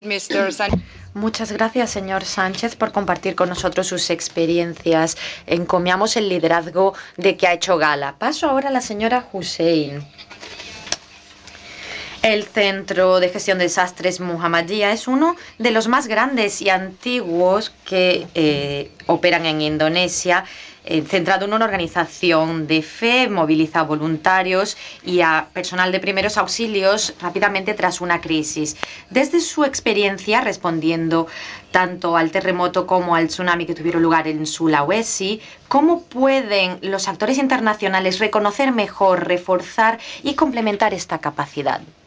Mr. Sánchez. Muchas gracias, señor Sánchez, por compartir con nosotros sus experiencias. Encomiamos el liderazgo de que ha hecho gala. Paso ahora a la señora Hussein. El Centro de Gestión de Desastres Muhammadiyah es uno de los más grandes y antiguos que operan en Indonesia, centrado en una organización de fe, moviliza a voluntarios y a personal de primeros auxilios rápidamente tras una crisis. Desde su experiencia respondiendo tanto al terremoto como al tsunami que tuvieron lugar en Sulawesi, ¿cómo pueden los actores internacionales reconocer mejor, reforzar y complementar esta capacidad?